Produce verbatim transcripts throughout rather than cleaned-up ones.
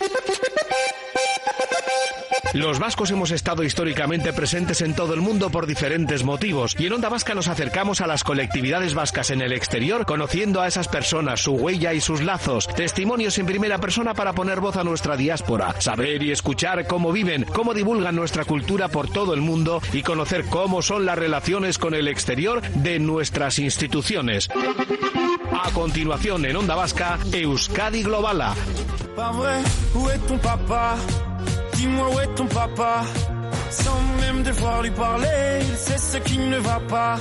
Los vascos hemos estado históricamente presentes en todo el mundo por diferentes motivos y en Onda Vasca nos acercamos a las colectividades vascas en el exterior conociendo a esas personas, su huella y sus lazos, testimonios en primera persona para poner voz a nuestra diáspora, saber y escuchar cómo viven, cómo divulgan nuestra cultura por todo el mundo y conocer cómo son las relaciones con el exterior de nuestras instituciones. A continuación en Onda Vasca, Euskadi Globala. Dis-moi où est ton papa, sans même devoir lui parler, il sait ce qui ne va pas.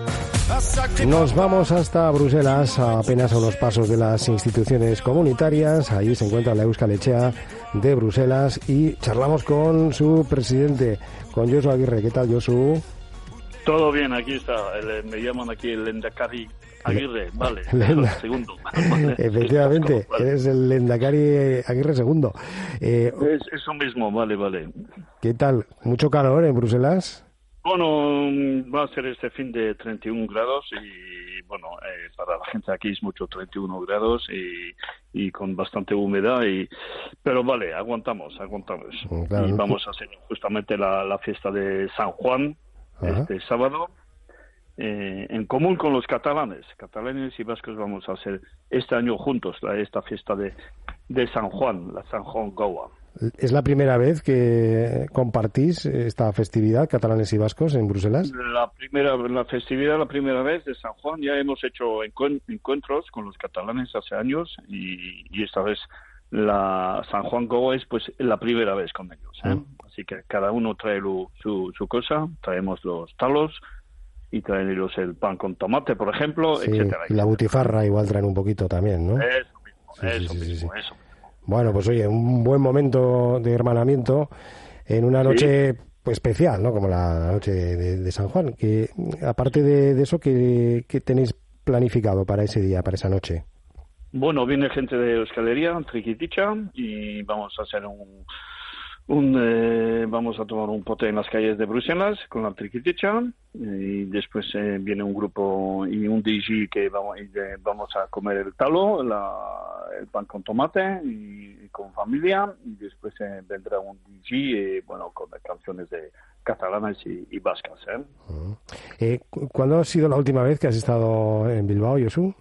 Nos vamos hasta Bruselas, apenas a unos pasos de las instituciones comunitarias. Allí se encuentra la Euskal Etxea de Bruselas y charlamos con su presidente, con Josu Aguirre. ¿Qué tal, Josu? Todo bien, aquí está. El, me llaman aquí el Lehendakari Aguirre, vale, Lenda. segundo. Vale. Efectivamente, eres el Lehendakari Aguirre segundo. Eh, es eso mismo, vale, vale. ¿Qué tal? ¿Mucho calor en Bruselas? Bueno, va a ser este fin de treinta y uno grados y, bueno, eh, para la gente aquí es mucho treinta y uno grados y, y con bastante humedad, y pero vale, aguantamos, aguantamos. Claro. Y vamos a hacer justamente la, la fiesta de San Juan, Ajá. este sábado. Eh, en común con los catalanes, catalanes y vascos vamos a hacer este año juntos la, esta fiesta de, de San Juan, la San Juan Goa. ¿Es la primera vez que compartís esta festividad, catalanes y vascos, en Bruselas? La primera, la festividad, la primera vez de San Juan, ya hemos hecho encu- encuentros con los catalanes hace años y, y esta vez la San Juan Goa es pues la primera vez con ellos, ¿eh? Mm. Así que cada uno trae lo, su, su cosa, traemos los talos, y traen ellos el pan con tomate, por ejemplo, sí, etcétera. Y la butifarra igual traen un poquito también, ¿no? Eso mismo, sí, eso, sí, sí, mismo sí. eso mismo. Bueno, pues oye, un buen momento de hermanamiento en una noche sí. pues, especial, ¿no? Como la noche de, de San Juan. Que aparte de, de eso, ¿qué, ¿qué tenéis planificado para ese día, para esa noche? Bueno, viene gente de Euskal Herria, Trikiticha, y vamos a hacer un... Un, eh, vamos a tomar un pote en las calles de Bruselas con la Trikiticha y después eh, viene un grupo y un D J que vamos, y de, vamos a comer el talo, la, el pan con tomate y, y con familia, y después eh, vendrá un D J eh, bueno, con canciones de catalanas y, y vascas. ¿eh? Uh-huh. Eh, ¿Cuándo ha sido la última vez que has estado en Bilbao, Josu?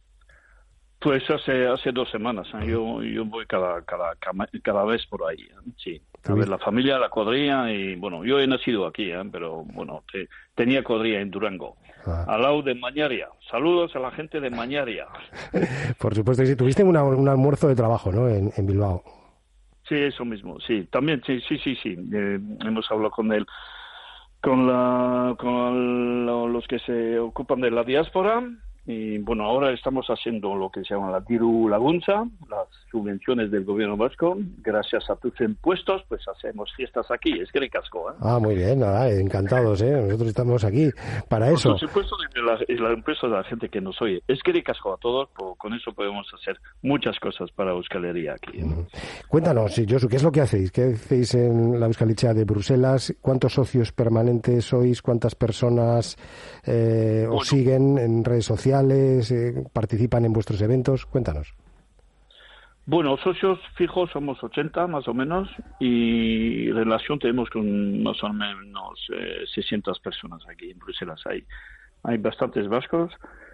Pues hace hace dos semanas. ¿eh? Yo yo voy cada cada cada vez por ahí. ¿eh? Sí. A ver la familia, la cuadrilla y bueno, yo he nacido aquí, ¿eh? pero bueno, te, tenía cuadrilla en Durango, ah. al lado de Mañaria. Saludos a la gente de Mañaria. Por supuesto que sí. Tuviste una, un almuerzo de trabajo, ¿no? En, en Bilbao. Sí, eso mismo. Sí, también sí, sí, sí, sí. Eh, hemos hablado con él, con la, con los que se ocupan de la diáspora. Y bueno, ahora estamos haciendo lo que se llama la Diru Laguntza, las subvenciones del gobierno vasco. Gracias a tus impuestos, pues hacemos fiestas aquí. Es que ricasco, ¿eh? Ah, muy bien, nada, encantados, ¿eh? Nosotros estamos aquí para eso. Los impuestos de la, los impuestos de la gente que nos oye. Es que ricasco a todos, pues con eso podemos hacer muchas cosas para Euskal Herria aquí. ¿eh? Uh-huh. Cuéntanos, Josu, ¿qué es lo que hacéis? ¿Qué hacéis en la Euskal Etxea de Bruselas? ¿Cuántos socios permanentes sois? ¿Cuántas personas eh, os bueno. siguen en redes sociales? Eh, ¿Participan en vuestros eventos? Cuéntanos. Bueno, socios fijos somos ochenta más o menos y relación tenemos con más o menos eh, seiscientas personas aquí en Bruselas. Hay, hay bastantes vascos.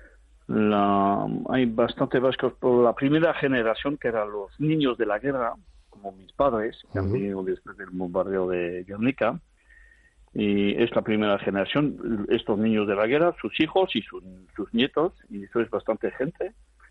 La, hay bastantes vascos por la primera generación, que eran los niños de la guerra, como mis padres, que uh-huh. han venido después del bombardeo de Guernica. Y es la primera generación, estos niños de la guerra, sus hijos y sus, sus nietos, y eso es bastante gente.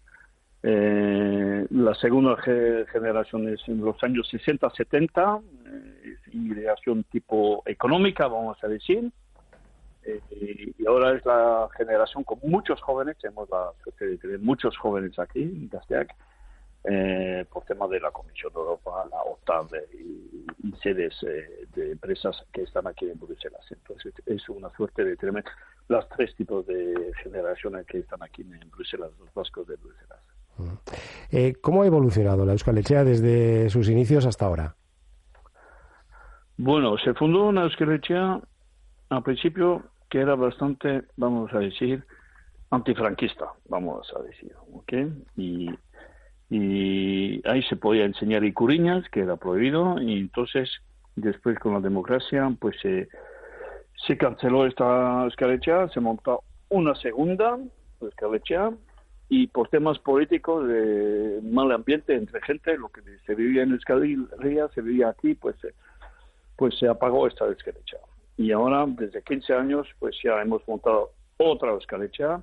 Eh, la segunda ge- generación es en los años sesenta setenta, eh, es inmigración tipo económica, vamos a decir. Eh, y ahora es la generación con muchos jóvenes, tenemos la suerte de tener muchos jóvenes aquí en Gazteak, Eh, por tema de la Comisión de Europa, la OTAN y, y sedes eh, de empresas que están aquí en Bruselas. Entonces es una suerte de tener los tres tipos de generaciones que están aquí en Bruselas, los vascos de Bruselas. Eh, ¿Cómo ha evolucionado la Euskal Etxea desde sus inicios hasta ahora? Bueno, se fundó una Euskal Etxea al principio que era bastante, vamos a decir, antifranquista, vamos a decir, ¿ok? Y y ahí se podía enseñar icuriñas, que era prohibido, y entonces después con la democracia pues eh, se canceló esta escalechea, se montó una segunda escalechea, y por temas políticos de mal ambiente entre gente, lo que se vivía en Euskadi se vivía aquí, pues eh, pues se apagó esta escalechea. Y ahora, desde quince años, pues ya hemos montado otra escalechea,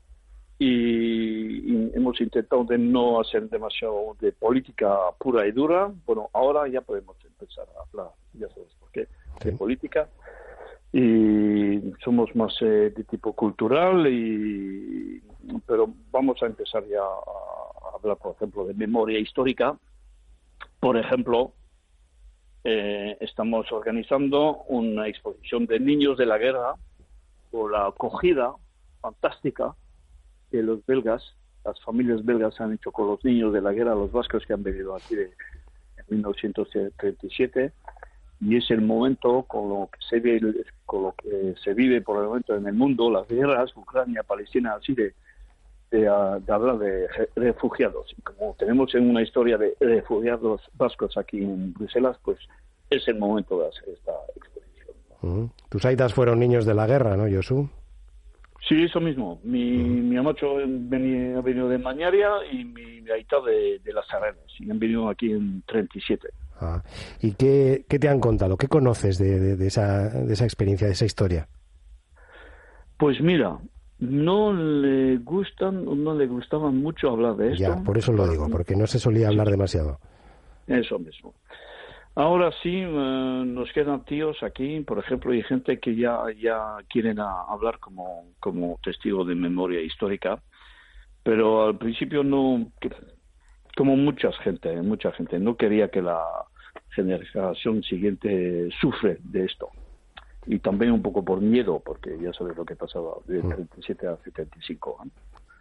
y, y hemos intentado de no hacer demasiado de política pura y dura. Bueno, ahora ya podemos empezar a hablar, ya sabes por qué, de sí. política, y somos más eh, de tipo cultural, y pero vamos a empezar ya a hablar, por ejemplo, de memoria histórica. Por ejemplo, eh, estamos organizando una exposición de niños de la guerra por la acogida fantástica que los belgas, las familias belgas han hecho con los niños de la guerra, los vascos que han venido aquí de, en mil novecientos treinta y siete, y es el momento con lo que se vive, con lo que se vive por el momento en el mundo, las guerras, Ucrania, Palestina, así de, de, de hablar de refugiados. Y como tenemos en una historia de refugiados vascos aquí en Bruselas, pues es el momento de hacer esta exposición. Uh-huh. Tus aitas fueron niños de la guerra, ¿no, Josu? Sí, eso mismo. Mi, uh-huh. mi amacho veni, ha venido de Mañaria y mi, mi aita de, de Las Arenas. Y han venido aquí en treinta y siete. Ah. ¿Y qué, qué te han contado? ¿Qué conoces de, de, de, esa, de esa experiencia, de esa historia? Pues mira, no le gustan, no le gustaban mucho hablar de esto. Ya, por eso lo digo, porque no se solía hablar demasiado. Eso mismo. Ahora sí, uh, nos quedan tíos aquí, por ejemplo, y gente que ya ya quieren a, hablar como, como testigo de memoria histórica, pero al principio no, como mucha gente, mucha gente, no quería que la generación siguiente sufre de esto. Y también un poco por miedo, porque ya sabes lo que pasaba de treinta y siete a setenta y cinco. ¿eh?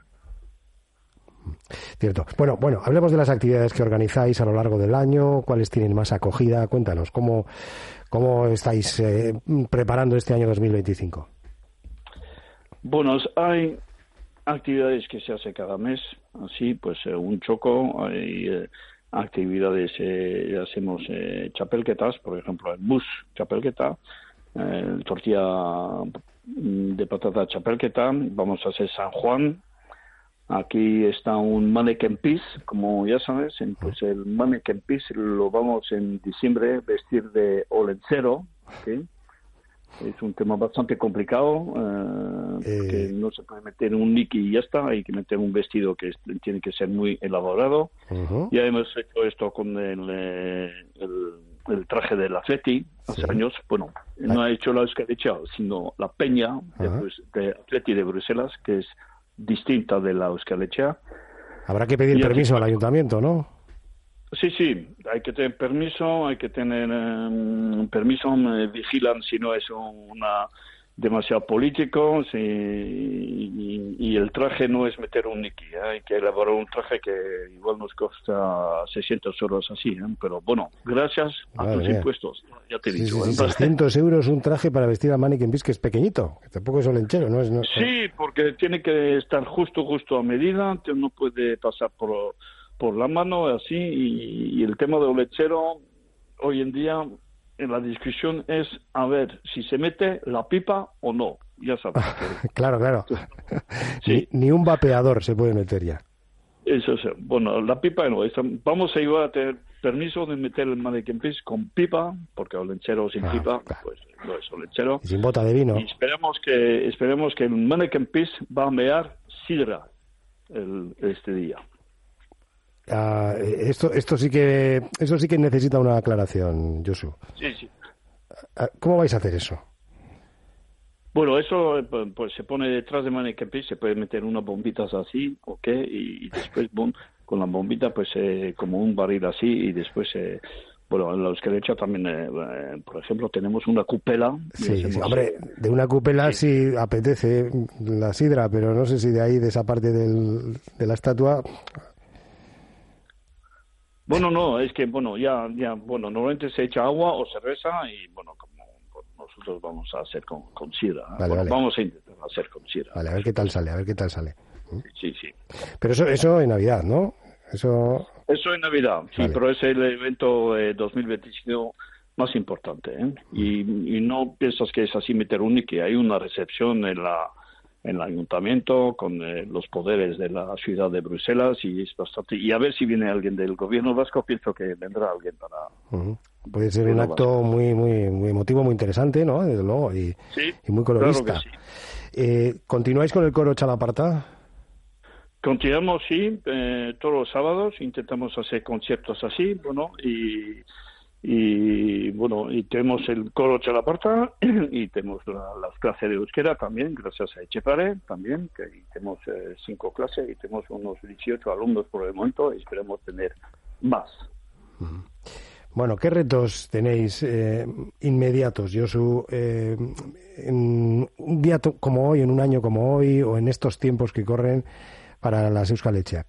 Cierto. Bueno, bueno, hablemos de las actividades que organizáis a lo largo del año, cuáles tienen más acogida. Cuéntanos, ¿cómo, cómo estáis eh, preparando este año dos mil veinticinco? Bueno, hay actividades que se hace cada mes, así pues eh, un choco, hay eh, actividades, eh, hacemos eh, chapelquetas, por ejemplo, el bus chapelqueta, eh, tortilla de patata chapelqueta, vamos a hacer San Juan. Aquí está un mannequin piece, como ya sabes, pues el mannequin piece lo vamos en diciembre vestir de olencero, ¿okay? Es un tema bastante complicado, eh, eh... que no se puede meter un niqui y ya está, hay que meter un vestido que es, tiene que ser muy elaborado. Uh-huh. Ya hemos hecho esto con el, el, el traje del Atleti hace sí. años, bueno, no ha hecho la escalechea, sino la peña uh-huh. de, de Atleti de Bruselas, que es distinta de la escalechea. Habrá que pedir y permiso al ayuntamiento, ¿no? Sí, sí, hay que tener permiso, hay que tener um, permiso, me vigilan si no es una demasiado político, si, y, y el traje no es meter un niqui, ¿eh? Hay que elaborar un traje que igual nos cuesta seiscientos euros así, ¿eh? Pero bueno, gracias a Madre tus mía. impuestos, ya te he sí, dicho. Sí, sí, seiscientos euros un traje para vestir a Mannequin Beast, que es pequeñito, que tampoco es olenchero, ¿no? Es, no sí, porque tiene que estar justo, justo a medida, no puede pasar por, por la mano, así, y, y el tema de olenchero, hoy en día, en la discusión es a ver si se mete la pipa o no, ya sabes. Claro, claro. Sí. Ni, ni un vapeador se puede meter ya. Eso es, bueno, la pipa no. Vamos a llevar a tener permiso de meter el mannequin piece con pipa, porque olenchero sin ah, pipa, claro. pues no es olenchero. Y sin bota de vino. Y esperemos que, esperemos que el mannequin piece va a mear sidra el, este día. Uh, esto esto sí que eso sí que necesita una aclaración, Josu. Sí, sí. Uh, ¿Cómo vais a hacer eso? Bueno, eso pues se pone detrás de mannequin piece, se puede meter unas bombitas así, ¿ok? Y, y después, boom, con la bombita, pues eh, como un barril así, y después, eh, bueno, en la escalechea también, eh, eh, por ejemplo, tenemos una cupela. Sí, sí, hombre, de una cupela sí. sí apetece la sidra, pero no sé si de ahí, de esa parte del, de la estatua... Bueno, no, es que, bueno, ya, ya, bueno, normalmente se echa agua o cerveza y, bueno, como nosotros vamos a hacer con, con sidra. Vale, bueno, vale. Vamos a intentar hacer con sidra. Vale, a ver qué tal sale, a ver qué tal sale. Sí, sí. Pero eso, eso en Navidad, ¿no? Eso... Eso en Navidad, sí, vale. Pero es el evento eh, dos mil veinticinco más importante, ¿eh? Y, y no piensas que es así meter un que hay una recepción en la en el ayuntamiento con eh, los poderes de la ciudad de Bruselas y es bastante, y a ver si viene alguien del gobierno vasco, pienso que vendrá alguien para... Uh-huh. Puede ser un acto muy muy muy emotivo, muy interesante, ¿no? Desde luego, y, sí, y muy colorista. Claro que sí. eh, ¿Continuáis con el coro Chalaparta? Continuamos, sí, eh, todos los sábados intentamos hacer conciertos así, bueno, y... Y bueno, y tenemos el coro Chalaparta y tenemos la, las clases de euskera también, gracias a Echepare también, que tenemos eh, cinco clases y tenemos unos dieciocho alumnos por el momento y esperemos tener más. Bueno, ¿qué retos tenéis eh, inmediatos, Josu, eh, en un día to- como hoy, en un año como hoy o en estos tiempos que corren para las Euskal Etxeak?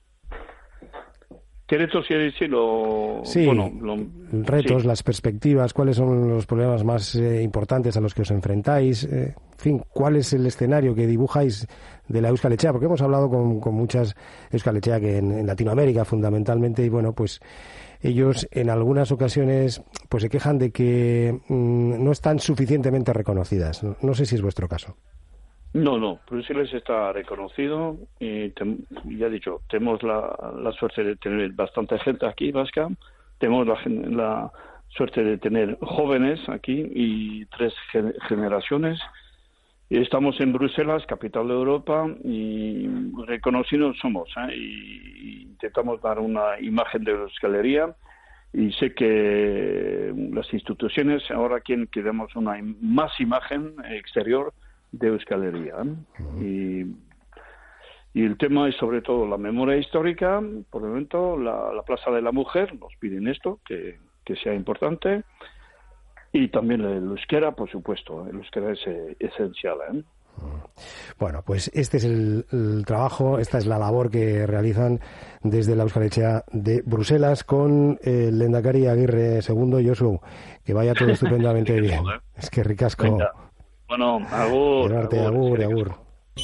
¿Qué retos quiere decir? Lo, Sí, bueno, lo, retos, sí. las perspectivas, cuáles son los problemas más eh, importantes a los que os enfrentáis, eh, en fin, cuál es el escenario que dibujáis de la Euskal Etxea, porque hemos hablado con, con muchas Euskal Etxeak en, en Latinoamérica fundamentalmente y bueno, pues ellos en algunas ocasiones pues se quejan de que mmm, no están suficientemente reconocidas. No, no sé si es vuestro caso. No, no, Bruselas está reconocido y te, ya he dicho, tenemos la, la suerte de tener bastante gente aquí vasca, tenemos la, la suerte de tener jóvenes aquí y tres gen, generaciones. Y estamos en Bruselas, capital de Europa, y reconocidos somos, ¿eh? y, y intentamos dar una imagen de Euskal Herria. Y sé que las instituciones ahora quieren que demos una más imagen exterior de Euskal Herria. Y, y el tema es sobre todo la memoria histórica. Por el momento, la, la Plaza de la Mujer nos piden esto, que, que sea importante. Y también el euskera, por supuesto. El euskera es eh, esencial, ¿eh? Bueno, pues este es el, el trabajo, esta es la labor que realizan desde la Euskal Etxea de Bruselas con el Lehendakari Aguirre segundo. Josu, que vaya todo estupendamente bien. Es que ricasco. Venga. Bueno, agur. Agur, agur, agur.